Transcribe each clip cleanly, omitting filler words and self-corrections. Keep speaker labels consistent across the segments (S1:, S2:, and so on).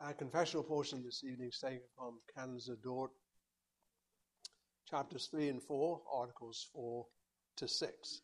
S1: Our confessional portion this evening is taken from Canons of Dort, chapters 3 and 4, articles 4 to 6.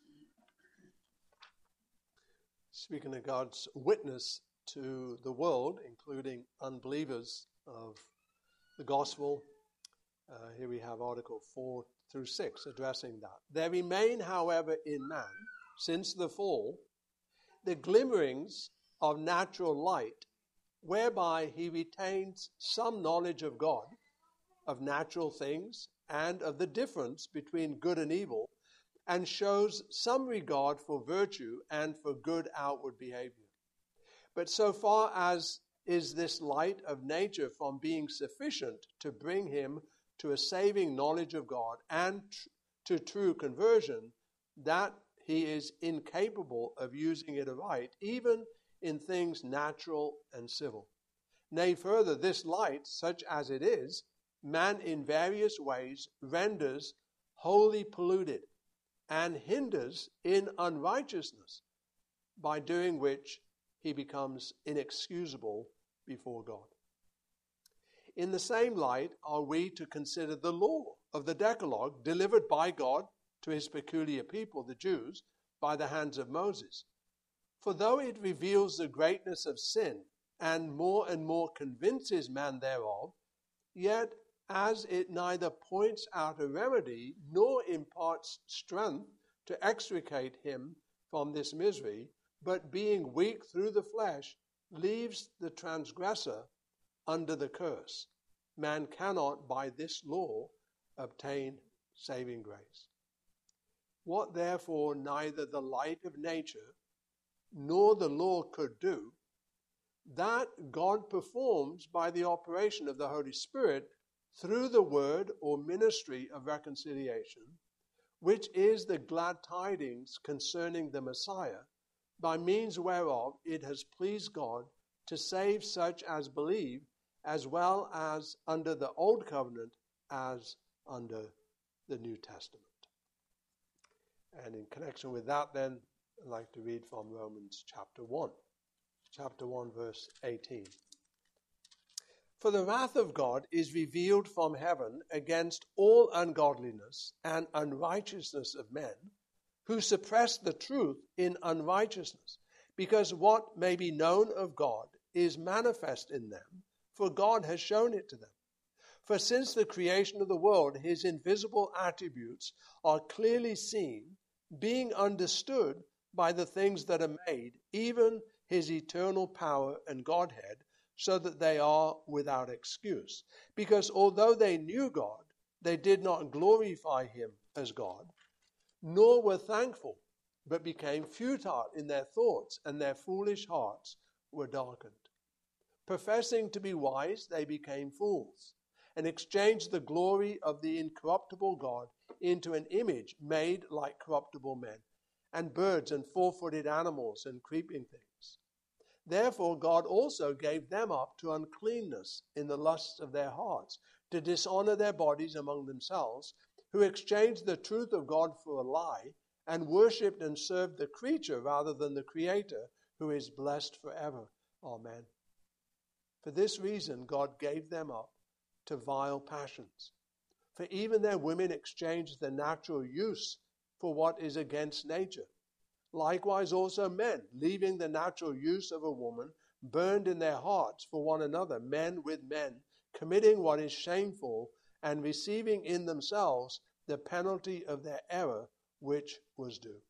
S1: Speaking of God's witness to the world, including unbelievers of the gospel, here we have article 4 through 6 addressing that. There remain, however, in man, since the fall, the glimmerings of natural light, whereby he retains some knowledge of God, of natural things, and of the difference between good and evil, and shows some regard for virtue and for good outward behavior. But so far as is this light of nature from being sufficient to bring him to a saving knowledge of God and to true conversion, that he is incapable of using it aright, even in things natural and civil. Nay, further, this light, such as it is, man in various ways renders wholly polluted and hinders in unrighteousness, by doing which he becomes inexcusable before God. In the same light are we to consider the law of the Decalogue delivered by God to his peculiar people, the Jews, by the hands of Moses. For though it reveals the greatness of sin and more convinces man thereof, yet as it neither points out a remedy nor imparts strength to extricate him from this misery, but being weak through the flesh, leaves the transgressor under the curse, man cannot by this law obtain saving grace. What therefore neither the light of nature nor the law could do, that God performs by the operation of the Holy Spirit through the word or ministry of reconciliation, which is the glad tidings concerning the Messiah, by means whereof it has pleased God to save such as believe, as well as under the Old Covenant as under the New Testament. And in connection with that, then, I'd like to read from Romans chapter 1. Chapter 1, verse 18. For the wrath of God is revealed from heaven against all ungodliness and unrighteousness of men, who suppress the truth in unrighteousness, because what may be known of God is manifest in them, for God has shown it to them. For since the creation of the world, his invisible attributes are clearly seen, being understood by the things that are made, even his eternal power and Godhead, so that they are without excuse. Because although they knew God, they did not glorify him as God, nor were thankful, but became futile in their thoughts, and their foolish hearts were darkened. Professing to be wise, they became fools, and exchanged the glory of the incorruptible God into an image made like corruptible men, and birds and four-footed animals and creeping things. Therefore God also gave them up to uncleanness in the lusts of their hearts, to dishonor their bodies among themselves, who exchanged the truth of God for a lie, and worshipped and served the creature rather than the Creator, who is blessed forever. Amen. For this reason God gave them up to vile passions. For even their women exchanged the natural use for what is against nature. Likewise also men, leaving the natural use of a woman, burned in their hearts for one another, men with men, committing what is shameful, and receiving in themselves the penalty of their error, which was due.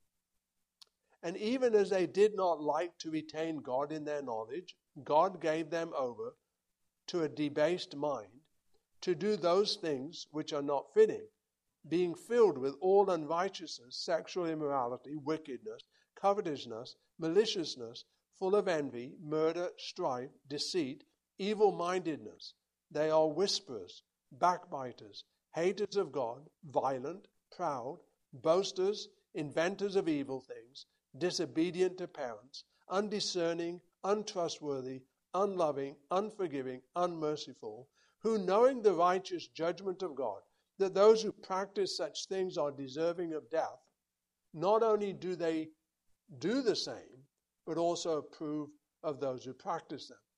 S1: And even as they did not like to retain God in their knowledge, God gave them over to a debased mind, to do those things which are not fitting, being filled with all unrighteousness, sexual immorality, wickedness, covetousness, maliciousness, full of envy, murder, strife, deceit, evil-mindedness. They are whisperers, backbiters, haters of God, violent, proud, boasters, inventors of evil things, disobedient to parents, undiscerning, untrustworthy, unloving, unforgiving, unmerciful, who, knowing the righteous judgment of God, that those who practice such things are deserving of death, not only do they do the same, but also approve of those who practice them.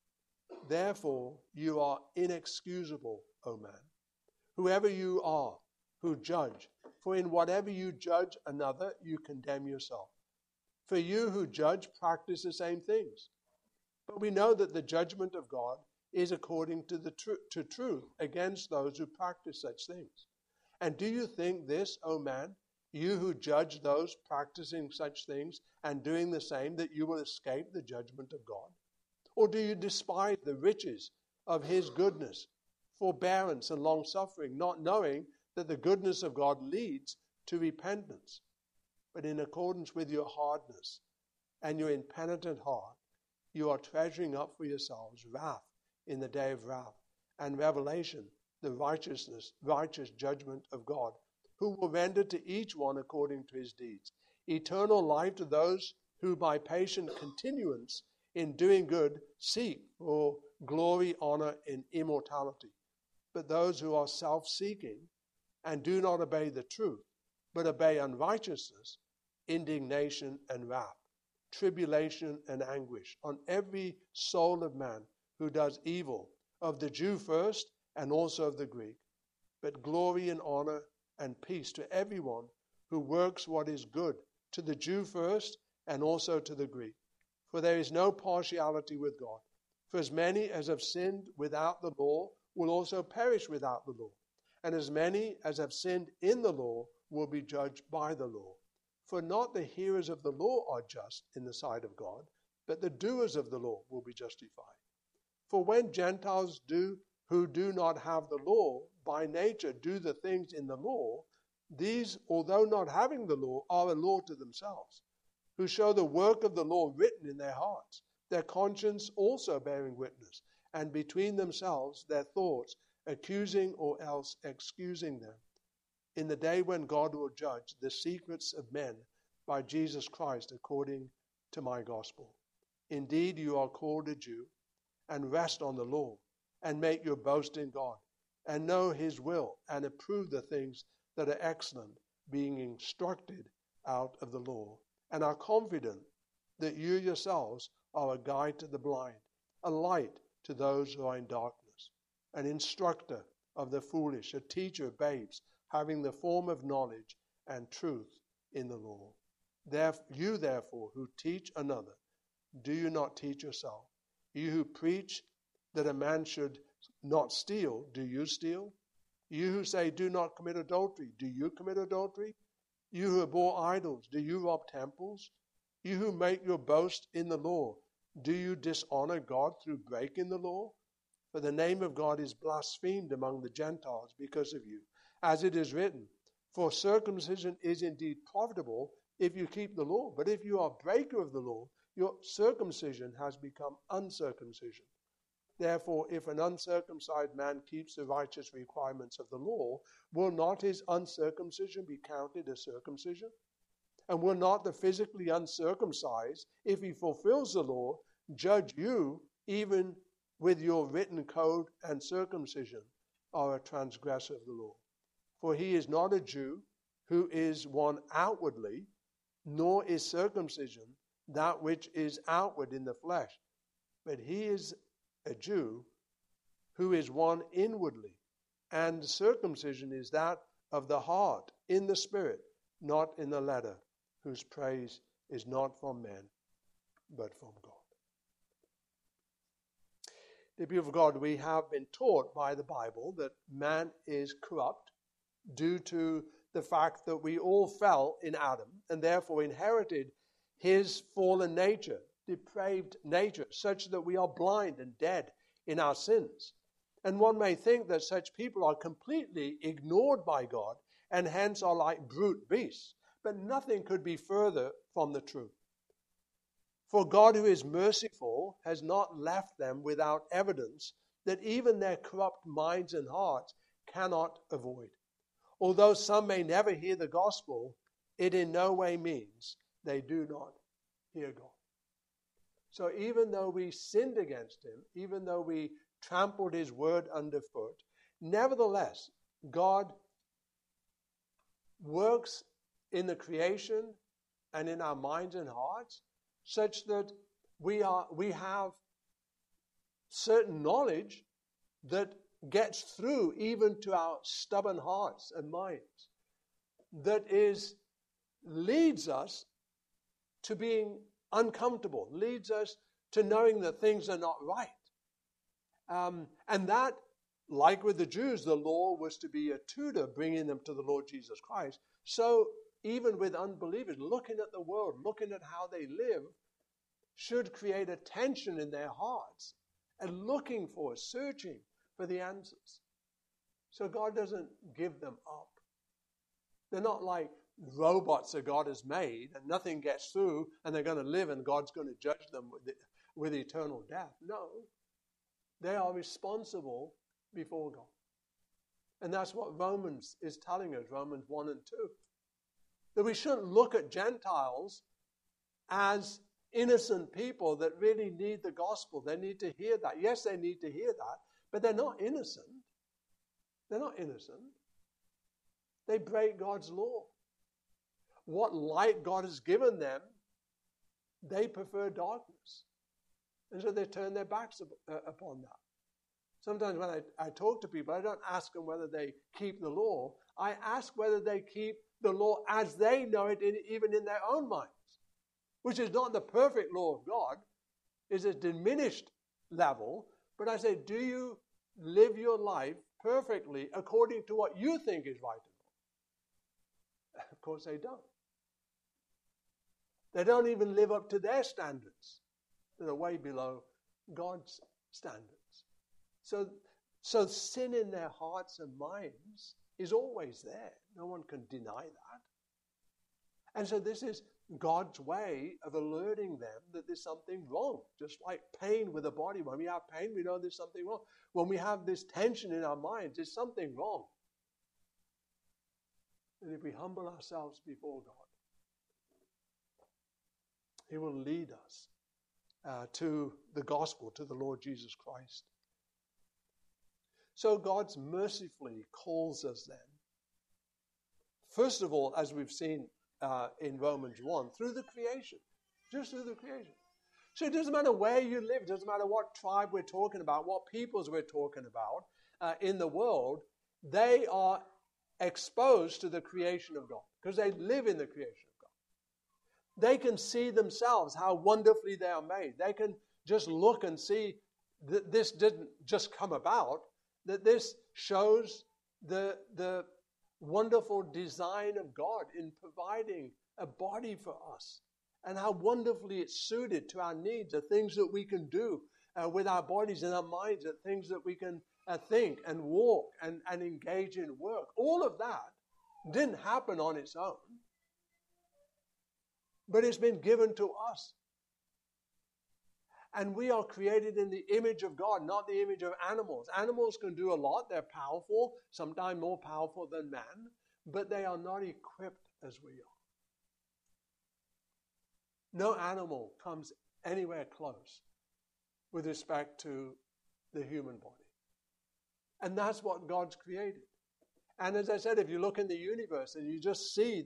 S1: Therefore, you are inexcusable, O man, whoever you are who judge. For in whatever you judge another, you condemn yourself. For you who judge practice the same things. But we know that the judgment of God is according to truth against those who practice such things. And do you think this, O man, you who judge those practicing such things and doing the same, that you will escape the judgment of God? Or do you despise the riches of his goodness, forbearance and long-suffering, not knowing that the goodness of God leads to repentance? But in accordance with your hardness and your impenitent heart, you are treasuring up for yourselves wrath in the day of wrath and revelation, the righteous judgment of God, who will render to each one according to his deeds. Eternal life to those who by patient continuance in doing good seek for glory, honor, and immortality. But those who are self-seeking and do not obey the truth, but obey unrighteousness, indignation and wrath, tribulation and anguish on every soul of man who does evil, of the Jew first and also of the Greek. But glory and honor and peace to everyone who works what is good, to the Jew first and also to the Greek. For there is no partiality with God. For as many as have sinned without the law will also perish without the law. And as many as have sinned in the law will be judged by the law. For not the hearers of the law are just in the sight of God, but the doers of the law will be justified. For when Gentiles who do not have the law, by nature do the things in the law, these, although not having the law, are a law to themselves, who show the work of the law written in their hearts, their conscience also bearing witness, and between themselves their thoughts, accusing or else excusing them. In the day when God will judge the secrets of men by Jesus Christ according to my gospel. Indeed, you are called a Jew, and rest on the law, and make your boast in God, and know his will, and approve the things that are excellent, being instructed out of the law, and are confident that you yourselves are a guide to the blind, a light to those who are in darkness, an instructor of the foolish, a teacher of babes, having the form of knowledge and truth in the law. You therefore who teach another, do you not teach yourself? You who preach that a man should not steal, do you steal? You who say do not commit adultery, do you commit adultery? You who abhor idols, do you rob temples? You who make your boast in the law, do you dishonor God through breaking the law? For the name of God is blasphemed among the Gentiles because of you. As it is written, for circumcision is indeed profitable if you keep the law. But if you are a breaker of the law, your circumcision has become uncircumcision. Therefore, if an uncircumcised man keeps the righteous requirements of the law, will not his uncircumcision be counted as circumcision? And will not the physically uncircumcised, if he fulfills the law, judge you even with your written code and circumcision are a transgressor of the law? For he is not a Jew who is one outwardly, nor is circumcision that which is outward in the flesh, but he is a Jew who is one inwardly, and circumcision is that of the heart, in the spirit, not in the letter, whose praise is not from men, but from God. Dear people of God, we have been taught by the Bible that man is corrupt due to the fact that we all fell in Adam and therefore inherited his fallen nature, depraved nature, such that we are blind and dead in our sins. And one may think that such people are completely ignored by God and hence are like brute beasts. But nothing could be further from the truth. For God, who is merciful, has not left them without evidence that even their corrupt minds and hearts cannot avoid. Although some may never hear the gospel, it in no way means they do not hear God. So even though we sinned against him, even though we trampled his word underfoot, nevertheless, God works in the creation and in our minds and hearts such that we have certain knowledge that gets through even to our stubborn hearts and minds, that leads us to being uncomfortable, leads us to knowing that things are not right. And that, like with the Jews, the law was to be a tutor bringing them to the Lord Jesus Christ. So even with unbelievers, looking at the world, looking at how they live, should create a tension in their hearts and looking for, searching for the answers. So God doesn't give them up. They're not like robots that God has made and nothing gets through and they're going to live and God's going to judge them with eternal death. No. They are responsible before God. And that's what Romans is telling us, Romans 1 and 2. That we shouldn't look at Gentiles as innocent people that really need the gospel. They need to hear that. Yes, they need to hear that, but they're not innocent. They're not innocent. They break God's law. What light God has given them, they prefer darkness. And so they turn their backs upon that. Sometimes when I talk to people, I don't ask them whether they keep the law. I ask whether they keep the law as they know it, even in their own minds, which is not the perfect law of God. It's a diminished level. But I say, do you live your life perfectly according to what you think is right and wrong? Of course they don't. They don't even live up to their standards. They're way below God's standards. So sin in their hearts and minds is always there. No one can deny that. And so this is God's way of alerting them that there's something wrong. Just like pain with the body. When we have pain, we know there's something wrong. When we have this tension in our minds, there's something wrong. And if we humble ourselves before God, He will lead us to the gospel, to the Lord Jesus Christ. So God mercifully calls us then, first of all, as we've seen in Romans 1, through the creation. Just through the creation. So it doesn't matter where you live, it doesn't matter what tribe we're talking about, what peoples we're talking about in the world, they are exposed to the creation of God because they live in the creation of God. They can see themselves how wonderfully they are made. They can just look and see that this didn't just come about, that this shows the wonderful design of God in providing a body for us and how wonderfully it's suited to our needs, the things that we can do with our bodies and our minds, the things that we can think and walk and engage in work. All of that didn't happen on its own, but it's been given to us. And we are created in the image of God, not the image of animals. Animals can do a lot. They're powerful, sometimes more powerful than man, but they are not equipped as we are. No animal comes anywhere close with respect to the human body. And that's what God's created. And as I said, if you look in the universe and you just see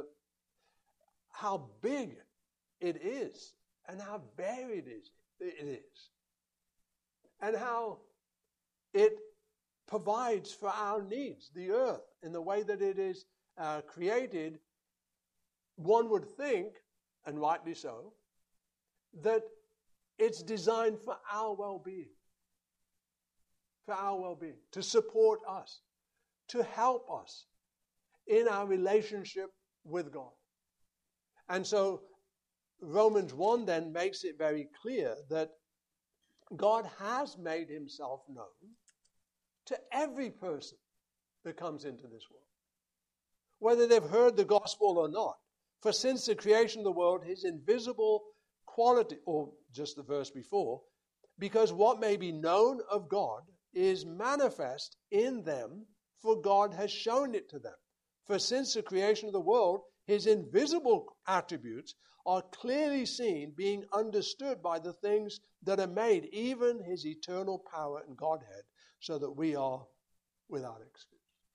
S1: how big it is and how varied it is, and how it provides for our needs, the earth, in the way that it is created, one would think, and rightly so, that it's designed for our well-being. For our well-being, to support us, to help us in our relationship with God. And so Romans 1 then makes it very clear that God has made himself known to every person that comes into this world, whether they've heard the gospel or not. For since the creation of the world, his invisible quality, or just the verse before, because what may be known of God is manifest in them, for God has shown it to them. For since the creation of the world, his invisible attributes are clearly seen, being understood by the things that are made, even his eternal power and Godhead, so that we are without excuse.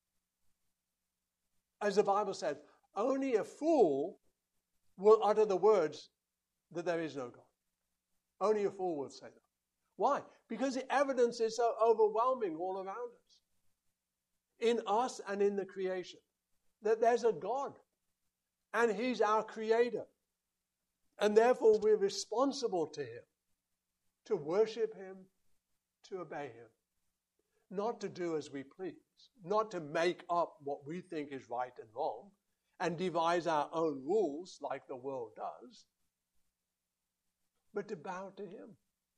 S1: As the Bible says, only a fool will utter the words that there is no God. Only a fool will say that. Why? Because the evidence is so overwhelming all around us, in us and in the creation, that there's a God, and He's our Creator. And therefore we're responsible to Him, to worship Him, to obey Him. Not to do as we please, not to make up what we think is right and wrong, and devise our own rules like the world does, but to bow to Him.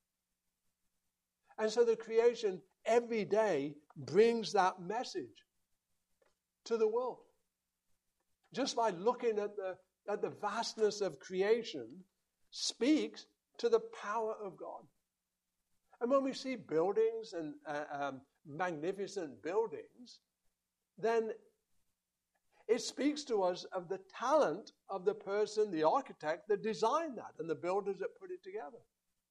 S1: And so the creation every day brings that message to the world. Just by looking at the vastness of creation speaks to the power of God. And when we see buildings and magnificent buildings, then it speaks to us of the talent of the person, the architect that designed that, and the builders that put it together.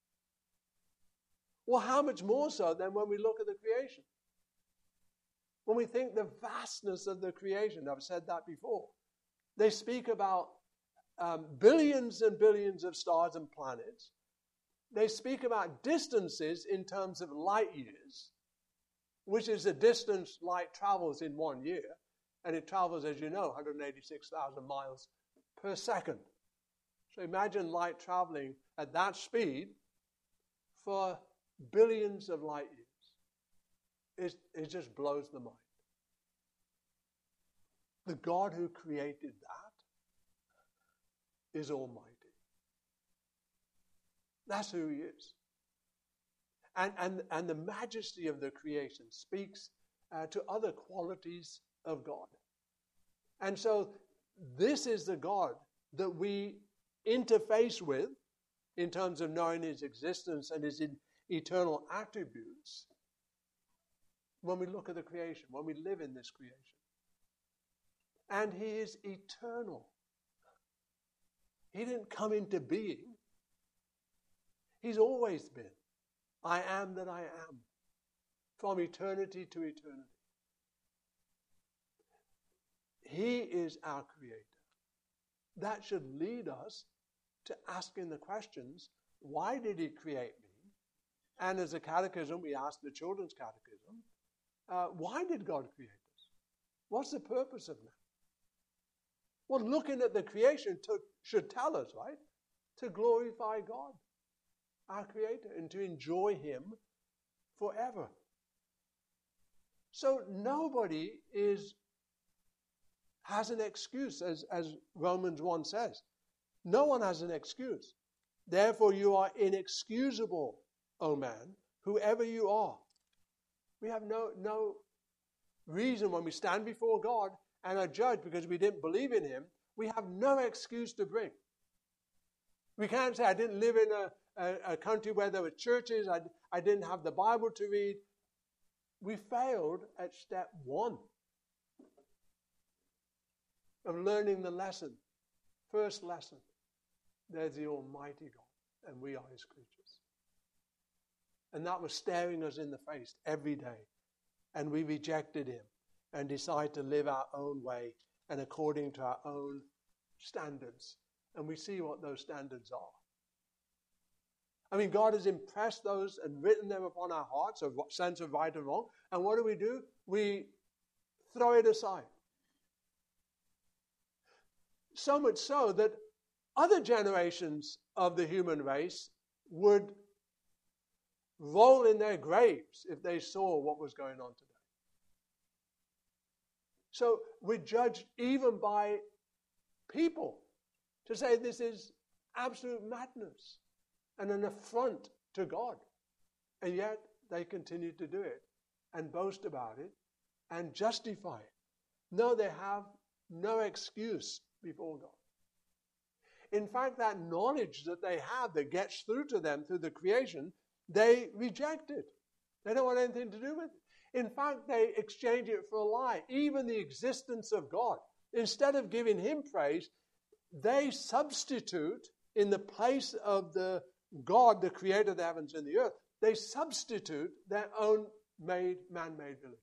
S1: Well, how much more so than when we look at the creation? When we think the vastness of the creation, I've said that before. They speak about billions and billions of stars and planets. They speak about distances in terms of light years, which is the distance light travels in 1 year. And it travels, as you know, 186,000 miles per second. So imagine light traveling at that speed for billions of light years. It just blows the mind. The God who created that is almighty. That's who He is. And the majesty of the creation speaks to other qualities of God. And so this is the God that we interface with in terms of knowing His existence and His eternal attributes when we look at the creation, when we live in this creation. And He is eternal. He didn't come into being. He's always been. I am that I am, from eternity to eternity. He is our Creator. That should lead us to asking the questions, why did He create me? And as a catechism, we ask the children's catechism, why did God create us? What's the purpose of that? Well, looking at the creation should tell us, right? To glorify God, our Creator, and to enjoy Him forever. So nobody has an excuse, as Romans 1 says. No one has an excuse. Therefore you are inexcusable, O man, whoever you are. We have no reason when we stand before God and are judged because we didn't believe in Him. We have no excuse to bring. We can't say, I didn't live in a country where there were churches, I didn't have the Bible to read. We failed at step 1 of learning the lesson. First lesson, there's the Almighty God, and we are His creatures. And that was staring us in the face every day. And we rejected Him and decided to live our own way and according to our own standards. And we see what those standards are. I mean, God has impressed those and written them upon our hearts, a sense of right and wrong. And what do? We throw it aside. So much so that other generations of the human race would roll in their graves if they saw what was going on today. So we're judged even by people to say this is absolute madness and an affront to God. And yet they continue to do it and boast about it and justify it. No, they have no excuse before God. In fact, that knowledge that they have that gets through to them through the creation, they reject it. They don't want anything to do with it. In fact, they exchange it for a lie. Even the existence of God. Instead of giving Him praise, they substitute in the place of the God, the creator of the heavens and the earth, they substitute their own man-made villages.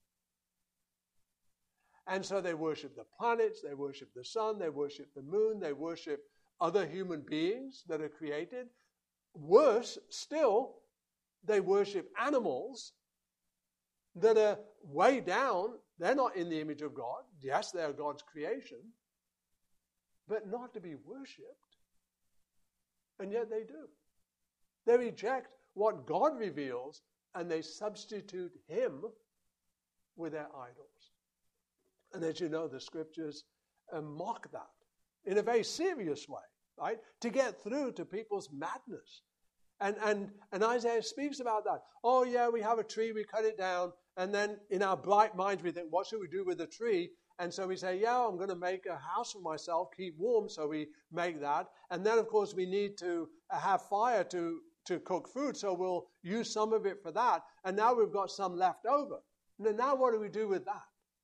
S1: And so they worship the planets, they worship the sun, they worship the moon, they worship other human beings that are created. Worse still, they worship animals that are way down. They're not in the image of God. Yes, they are God's creation, but not to be worshipped. And yet they do. They reject what God reveals, and they substitute Him with their idols. And as you know, the Scriptures mock that in a very serious way, right? To get through to people's madness. And Isaiah speaks about that. Oh, yeah, we have a tree, we cut it down, and then in our bright minds we think, what should we do with the tree? And so we say, yeah, I'm going to make a house for myself, keep warm, so we make that. And then, of course, we need to have fire to cook food, so we'll use some of it for that. And now we've got some left over. Now what do we do with that?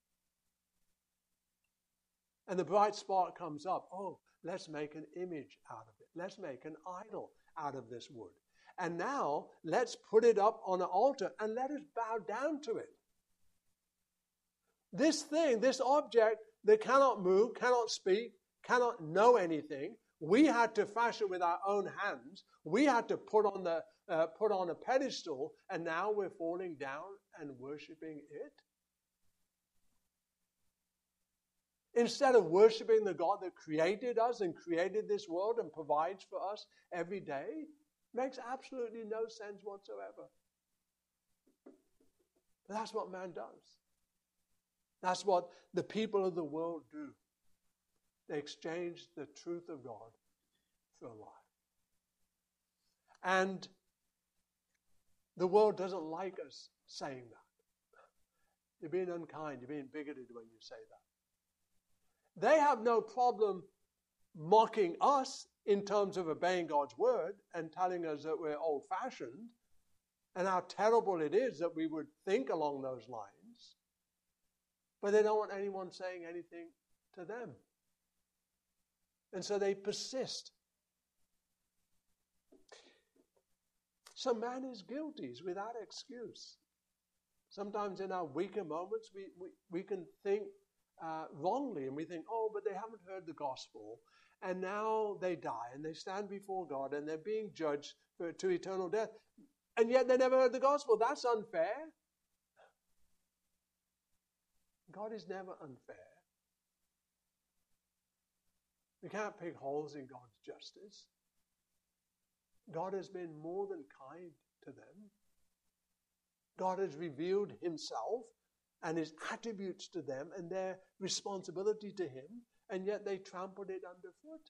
S1: And the bright spark comes up. Oh, let's make an image out of it. Let's make an idol out of this wood. And now let's put it up on an altar and let us bow down to it. This thing, this object that cannot move, cannot speak, cannot know anything, we had to fashion with our own hands. We had to put on a pedestal, and now we're falling down and worshiping it. Instead of worshiping the God that created us and created this world and provides for us every day, makes absolutely no sense whatsoever. But that's what man does. That's what the people of the world do. They exchange the truth of God for a lie. And the world doesn't like us saying that. You're being unkind, you're being bigoted when you say that. They have no problem mocking us in terms of obeying God's word and telling us that we're old-fashioned and how terrible it is that we would think along those lines. But they don't want anyone saying anything to them. And so they persist. So man is guilty, he's without excuse. Sometimes in our weaker moments, we can think wrongly, and we think, oh, but they haven't heard the gospel, and now they die, and they stand before God, and they're being judged to eternal death, and yet they never heard the gospel. That's unfair. God is never unfair. We can't pick holes in God's justice. God has been more than kind to them. God has revealed himself and his attributes to them and their responsibility to him, and yet they trampled it underfoot.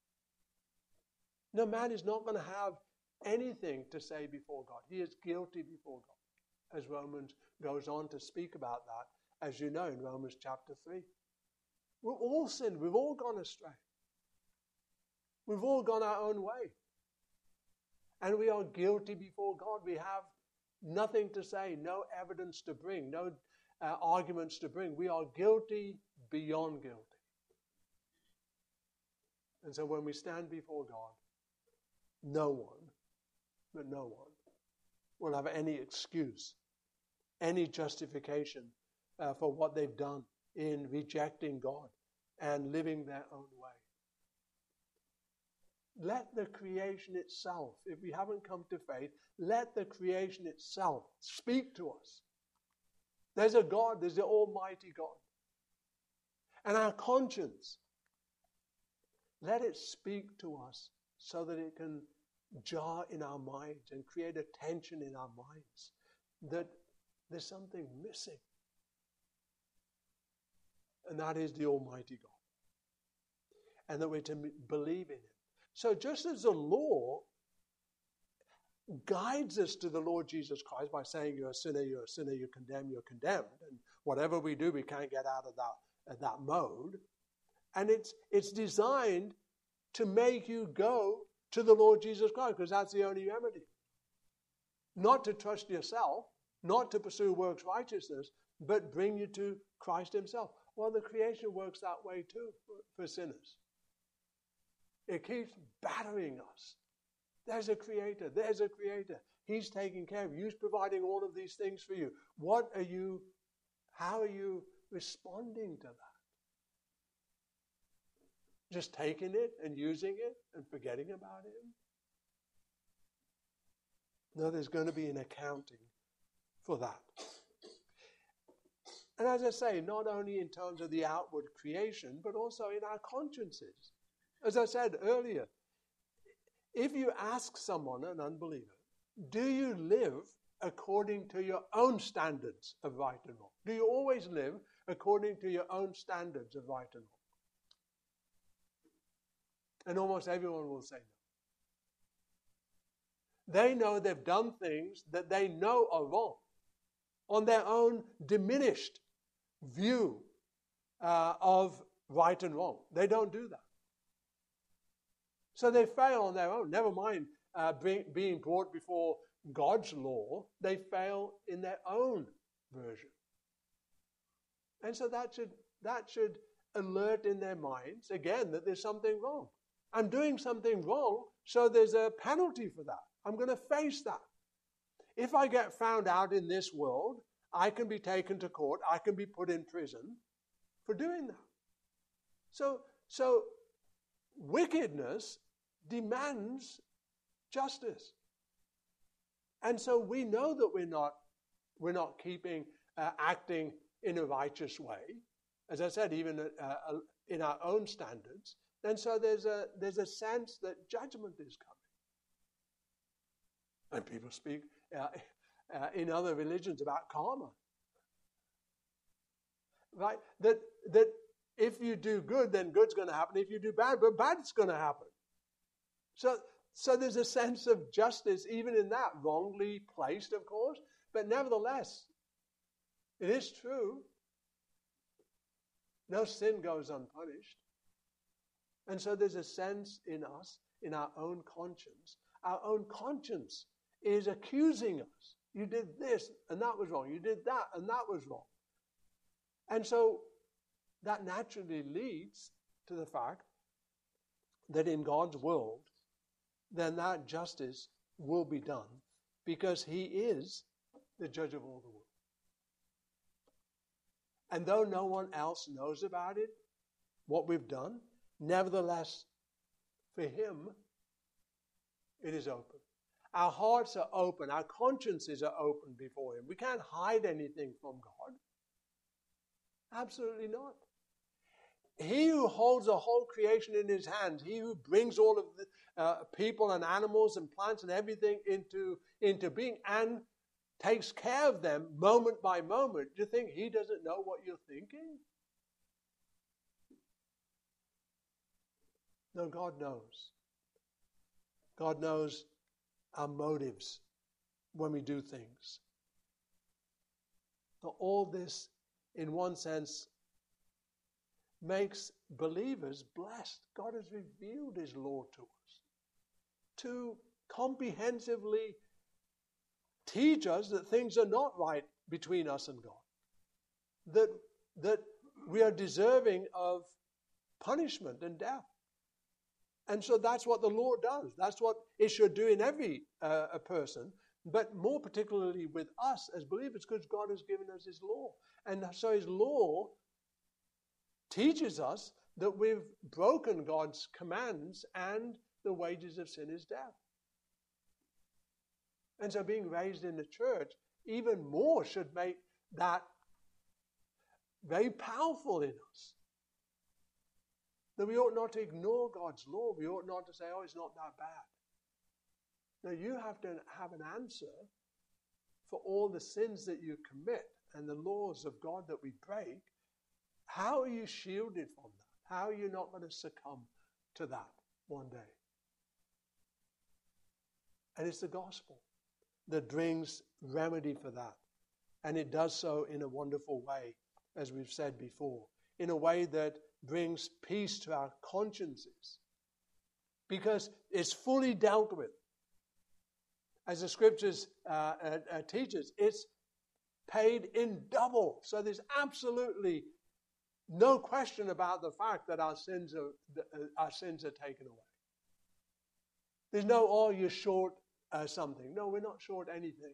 S1: No, man is not going to have anything to say before God. He is guilty before God, as Romans goes on to speak about that, as you know, in Romans chapter 3. We've all sinned. We've all gone astray. We've all gone our own way. And we are guilty before God. We have nothing to say, no evidence to bring, no arguments to bring. We are guilty beyond guilty. And so when we stand before God, no one will have any excuse, any justification for what they've done in rejecting God and living their own way. Let the creation itself, if we haven't come to faith, let the creation itself speak to us. There's a God, there's the Almighty God. And our conscience, let it speak to us so that it can jar in our minds and create a tension in our minds that there's something missing. And that is the Almighty God. And that we're to believe in it. So just as the law guides us to the Lord Jesus Christ by saying you're a sinner, you're condemned, and whatever we do, we can't get out of that mode. And it's designed to make you go to the Lord Jesus Christ, because that's the only remedy. Not to trust yourself, not to pursue works righteousness, but bring you to Christ himself. Well, the creation works that way too for sinners. It keeps battering us. There's a creator. There's a creator. He's taking care of you. He's providing all of these things for you. How are you responding to that? Just taking it and using it and forgetting about him? No, there's going to be an accounting for that. And as I say, not only in terms of the outward creation, but also in our consciences. As I said earlier, if you ask someone, an unbeliever, do you live according to your own standards of right and wrong? Do you always live according to your own standards of right and wrong? And almost everyone will say no. They know they've done things that they know are wrong on their own diminished view of right and wrong. They don't do that. So they fail on their own. Never mind being brought before God's law. They fail in their own version. And so that should alert in their minds, again, that there's something wrong. I'm doing something wrong, so there's a penalty for that. I'm going to face that. If I get found out in this world, I can be taken to court. I can be put in prison for doing that. So wickedness demands justice. And so we know that we're not acting in a righteous way, as I said, even in our own standards. And so there's a sense that judgment is coming. And people speak in other religions about karma. Right? That if you do good, then good's going to happen. If you do bad, but bad's going to happen. So there's a sense of justice even in that, wrongly placed, of course. But nevertheless, it is true. No sin goes unpunished. And so there's a sense in us, in our own conscience. Our own conscience is accusing us. You did this, and that was wrong. You did that, and that was wrong. And so that naturally leads to the fact that in God's world, then that justice will be done because He is the judge of all the world. And though no one else knows about it, what we've done, nevertheless, for Him, it is open. Our hearts are open. Our consciences are open before Him. We can't hide anything from God. Absolutely not. He who holds the whole creation in His hands, He who brings all of the people and animals and plants and everything into being and takes care of them moment by moment. Do you think He doesn't know what you're thinking? No, God knows. God knows our motives when we do things. So all this, in one sense, makes believers blessed. God has revealed His law to us to comprehensively teach us that things are not right between us and God, that we are deserving of punishment and death. And so that's what the law does. That's what it should do in every person, but more particularly with us as believers, because God has given us His law. And so His law teaches us that we've broken God's commands and the wages of sin is death. And so being raised in the church even more should make that very powerful in us. That we ought not to ignore God's law. We ought not to say, oh, it's not that bad. No, you have to have an answer for all the sins that you commit and the laws of God that we break. How are you shielded from that? How are you not going to succumb to that one day? And it's the gospel that brings remedy for that. And it does so in a wonderful way, as we've said before, in a way that brings peace to our consciences, because it's fully dealt with. As the scriptures teach us, it's paid in double. So there's absolutely no question about the fact that our sins are taken away. There's no, oh, you're short something. No, we're not short anything.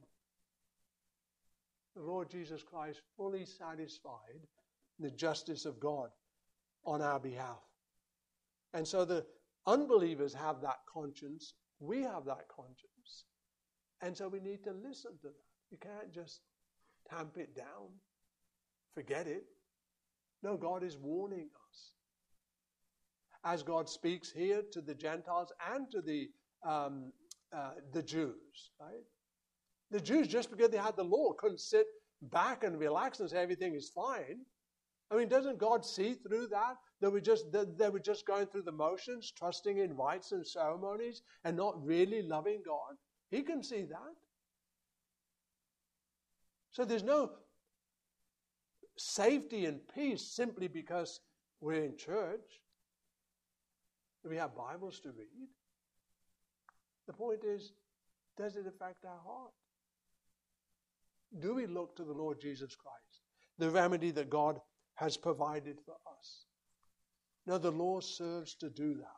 S1: The Lord Jesus Christ fully satisfied the justice of God on our behalf. And so the unbelievers have that conscience. We have that conscience. And so we need to listen to that. You can't just tamp it down, forget it. No, God is warning us. As God speaks here to the Gentiles and to the Jews, right? The Jews, just because they had the law, couldn't sit back and relax and say everything is fine. I mean, doesn't God see through that? They were just going through the motions, trusting in rites and ceremonies, and not really loving God. He can see that. So there's no safety and peace simply because we're in church. We have Bibles to read. The point is, does it affect our heart? Do we look to the Lord Jesus Christ, the remedy that God has provided for us? No, the law serves to do that.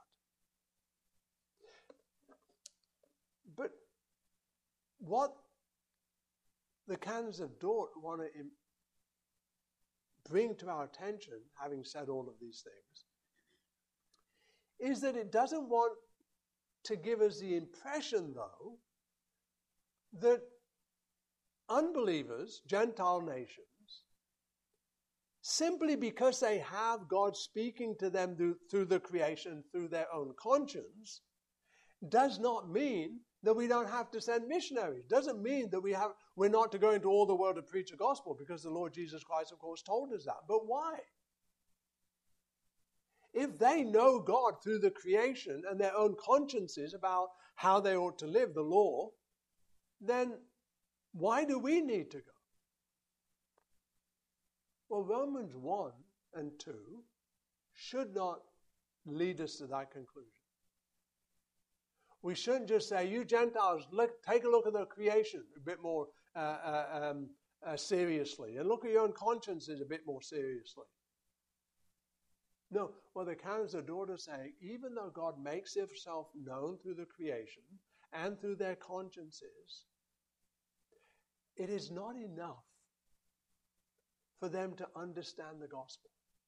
S1: But what the Canons of Dort want to bring to our attention, having said all of these things, is that it doesn't want to give us the impression, though, that unbelievers, Gentile nations, simply because they have God speaking to them through the creation, through their own conscience, does not mean that we don't have to send missionaries. Doesn't mean that we're not to go into all the world to preach the gospel, because the Lord Jesus Christ, of course, told us that. But why? If they know God through the creation and their own consciences about how they ought to live, the law, then why do we need to go? Well, Romans 1 and 2 should not lead us to that conclusion. We shouldn't just say, you Gentiles, take a look at the creation a bit more seriously, and look at your own consciences a bit more seriously. No, well, the Canons of Dort are saying, even though God makes himself known through the creation and through their consciences, it is not enough for them to understand the gospel.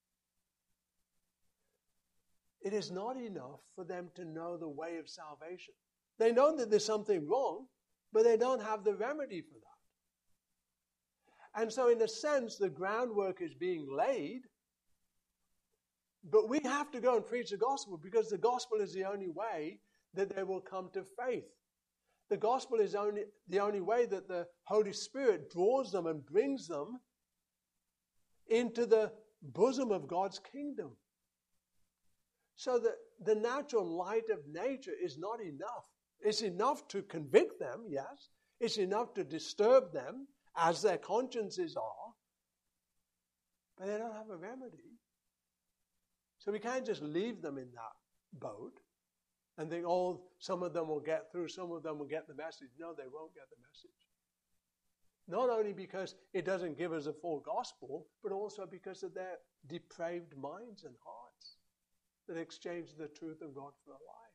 S1: It is not enough for them to know the way of salvation. They know that there's something wrong, but they don't have the remedy for that. And so in a sense, the groundwork is being laid, but we have to go and preach the gospel, because the gospel is the only way that they will come to faith. The gospel is the only way that the Holy Spirit draws them and brings them into the bosom of God's kingdom. So that the natural light of nature is not enough. It's enough to convict them, yes. It's enough to disturb them, as their consciences are. But they don't have a remedy. So we can't just leave them in that boat and think, oh, some of them will get through, some of them will get the message. No, they won't get the message. Not only because it doesn't give us a full gospel, but also because of their depraved minds and hearts that exchange the truth of God for a lie.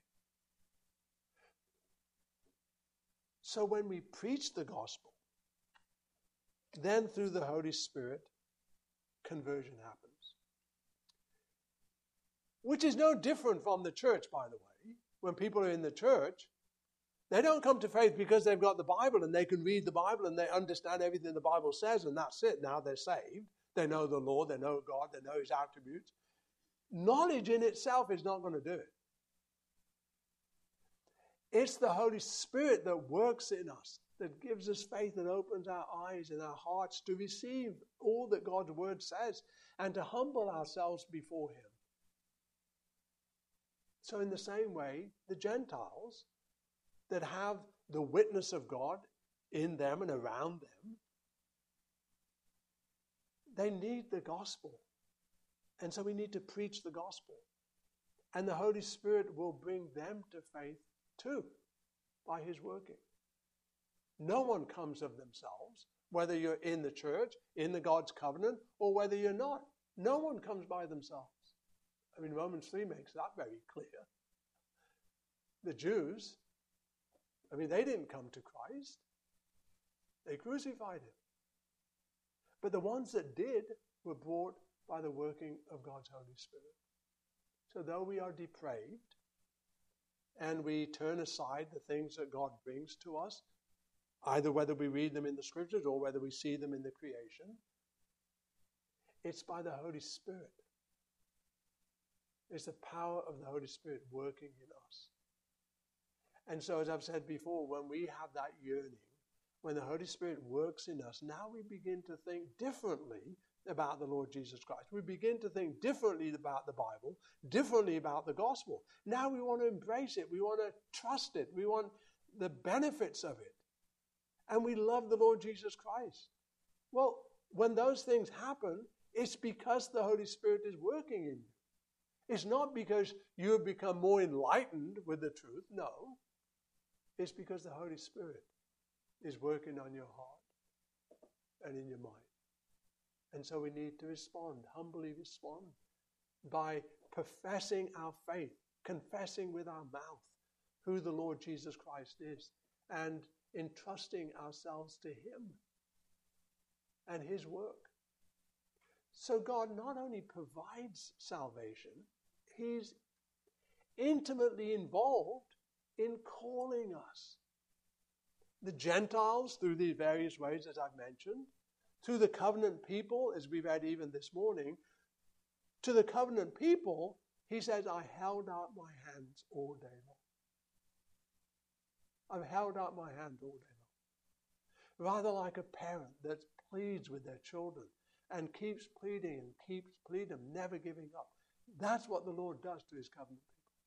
S1: So when we preach the gospel, then through the Holy Spirit, conversion happens. Which is no different from the church, by the way. When people are in the church, they don't come to faith because they've got the Bible and they can read the Bible and they understand everything the Bible says, and that's it. Now they're saved. They know the Lord, they know God, they know his attributes. Knowledge in itself is not going to do it. It's the Holy Spirit that works in us, that gives us faith and opens our eyes and our hearts to receive all that God's word says and to humble ourselves before him. So in the same way, the Gentiles that have the witness of God in them and around them, they need the gospel. And so we need to preach the gospel. And the Holy Spirit will bring them to faith too, by his working. No one comes of themselves, whether you're in the church, in the God's covenant, or whether you're not. No one comes by themselves. I mean, Romans 3 makes that very clear. The Jews, I mean, they didn't come to Christ. They crucified him. But the ones that did were brought by the working of God's Holy Spirit. So though we are depraved and we turn aside the things that God brings to us, either whether we read them in the scriptures or whether we see them in the creation. It's by the Holy Spirit. It's the power of the Holy Spirit working in us. And so, as I've said before, when we have that yearning, when the Holy Spirit works in us, now we begin to think differently about the Lord Jesus Christ. We begin to think differently about the Bible, differently about the gospel. Now we want to embrace it. We want to trust it. We want the benefits of it. And we love the Lord Jesus Christ. Well, when those things happen, it's because the Holy Spirit is working in you. It's not because you have become more enlightened with the truth. No. It's because the Holy Spirit is working on your heart and in your mind. And so we need to respond, humbly respond, by professing our faith, confessing with our mouth who the Lord Jesus Christ is, and entrusting ourselves to Him and His work. So God not only provides salvation, He's intimately involved in calling us. The Gentiles, through these various ways, as I've mentioned, to the covenant people, as we read even this morning, to the covenant people, He says, I held out my hands all day long. I've held out my hand all day long. Rather like a parent that pleads with their children and keeps pleading, never giving up. That's what the Lord does to His covenant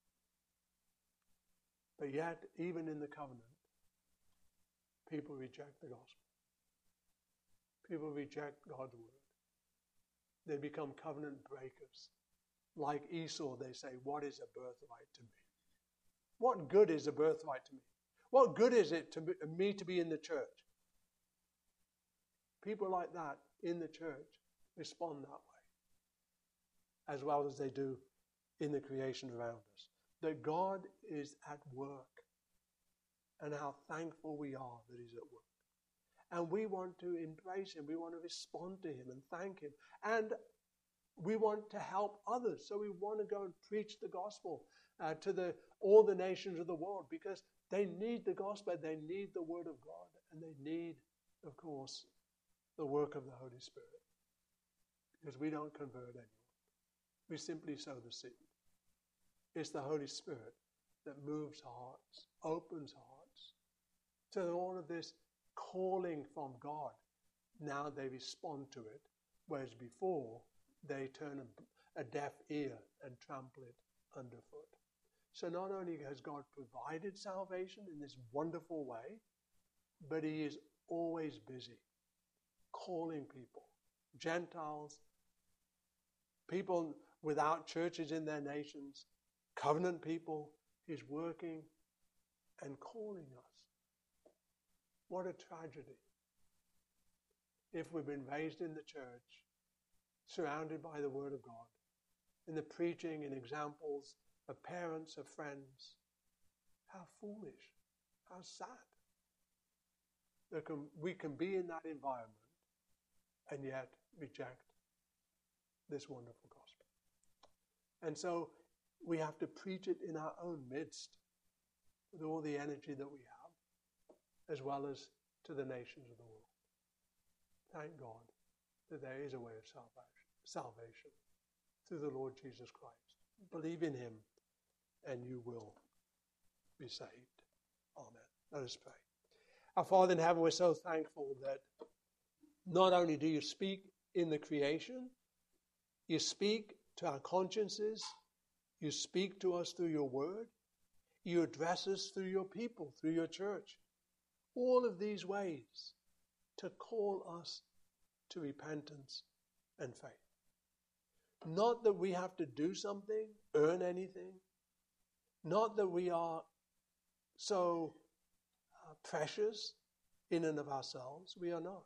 S1: people. But yet, even in the covenant, people reject the gospel. People reject God's word. They become covenant breakers. Like Esau, they say, what is a birthright to me? What good is a birthright to me? What good is it to me to be in the church? People like that in the church respond that way, as well as they do in the creation around us. That God is at work, and how thankful we are that He's at work. And we want to embrace Him. We want to respond to Him and thank Him. And we want to help others. So we want to go and preach the gospel to all the nations of the world, because they need the gospel. They need the word of God. And they need, of course, the work of the Holy Spirit. Because we don't convert anyone. We simply sow the seed. It's the Holy Spirit that moves hearts, opens hearts. So all of this calling from God, now they respond to it, whereas before they turn a deaf ear and trample it underfoot. So not only has God provided salvation in this wonderful way, but He is always busy calling people, Gentiles, people without churches in their nations, covenant people. He's working and calling us. What a tragedy if we've been raised in the church, surrounded by the Word of God, in the preaching and examples of parents, of friends. How foolish, how sad. We can be in that environment and yet reject this wonderful gospel. And so we have to preach it in our own midst with all the energy that we have, as well as to the nations of the world. Thank God that there is a way of salvation through the Lord Jesus Christ. Believe in Him and you will be saved. Amen. Let us pray. Our Father in heaven, we're so thankful that not only do you speak in the creation, you speak to our consciences, you speak to us through your word, you address us through your people, through your church. All of these ways to call us to repentance and faith. Not that we have to do something, earn anything. Not that we are so precious in and of ourselves. We are not.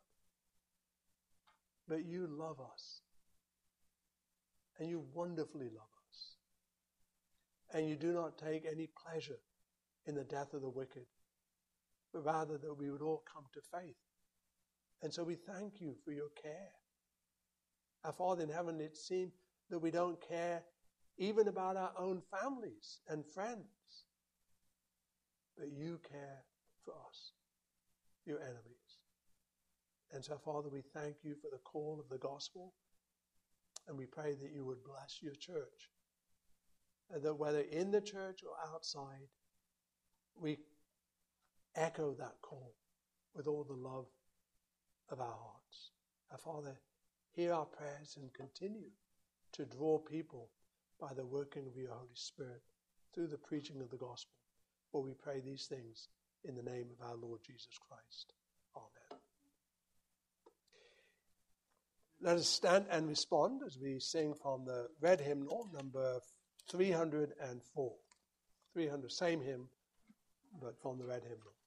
S1: But you love us. And you wonderfully love us. And you do not take any pleasure in the death of the wicked, but rather that we would all come to faith. And so we thank you for your care. Our Father in heaven, it seems that we don't care even about our own families and friends. But you care for us. your enemies. And so, Father, we thank you for the call of the gospel, and we pray that you would bless your church, and that whether in the church or outside, we echo that call with all the love of our hearts. Our Father, hear our prayers and continue to draw people by the working of your Holy Spirit through the preaching of the gospel. For we pray these things in the name of our Lord Jesus Christ. Amen. Let us stand and respond as we sing from the red hymnal, number 304. 300, same hymn, but from the red hymnal.